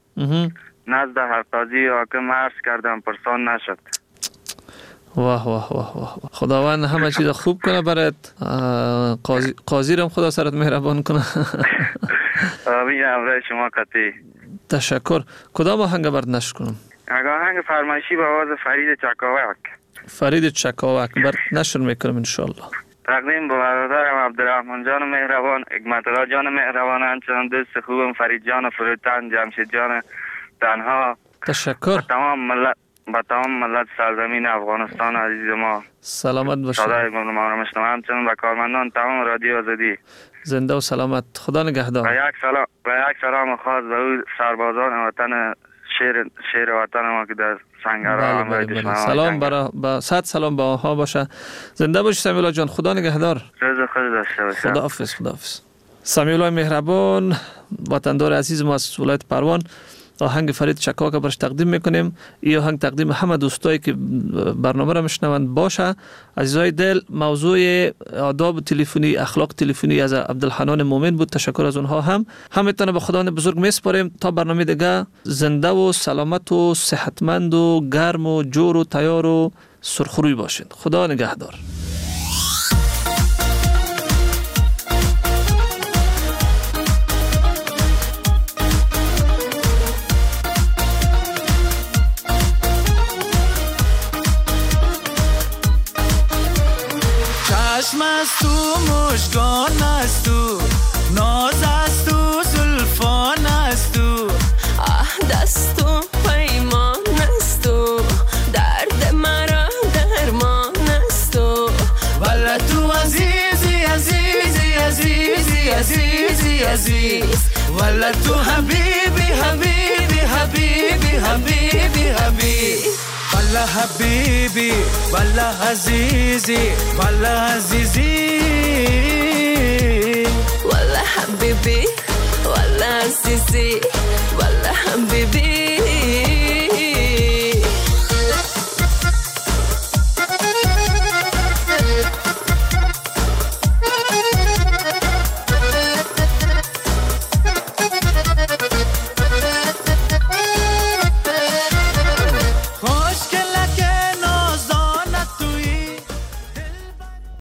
نزد هر قاضی حاکم عرض کردم پرسان نشد. واه واه واه واه. خداوند همه چیز خوب کنه برات. قاضی قاضی رم خدا سرت مهربان کنه. آمین امرای شما قطعی. تشکر. کدام آهنگ برات نشر کنم؟ آهنگ فرمایشی با آواز فرید چکاوک. فرید چکاوک برات نشر میکنم ان شاء الله. تقدیم به برادرم عبدالرحمن جان مهربان، حکمت الله جان مهربان، همچنان دوست خوبم فرید جان فروتن، جمشید جان تنها. تشکر. با تمام ملت با تمام ملت سرزمین افغانستان عزیز ما سلامت باشید. صدای ما را میشنوم، همچنان به کارمندان تمام رادیو آزادی زنده و سلامت. خدا نگهدار. و یک سلام و یک سلام خاص به او سربازان وطن شیر شیر وطن ما که در سنگرها بله بله بله. سلام برای با صد سلام با آنها باشه. زنده باشی سمیولا جان. خدا نگهدار. روز خوش داشته باش. خدا حافظ. خدا حافظ. سمیولا مهربان وطندار عزیز ما از ولایت پروان آهنگ فرید چکاوک برش تقدیم میکنیم. این آهنگ تقدیم همه دوستایی که برنامه را میشنوند باشه. عزیزای دل، موضوع آداب تلفنی، اخلاق تلفنی از عبدالحنان مومن بود. تشکر از اونها. هم همتون به خداوند بزرگ میسپاریم تا برنامه دیگه زنده و سلامت و صحتمند و گرم و جور و تیار و سرخروی باشین. خدا نگهدار. چشم است تو مشکان است تو ناز است تو زلفان است تو عهد است تو پیمان است تو درد مرا درمان است تو والا تو عزیزی عزیزی عزیزی عزیزی عزیز والا تو حبیبی حبیبی حبیبی حبیبی حبیبی والله حبيبي والله عزيزي والله عزيزي والله حبيبي والله عزيزي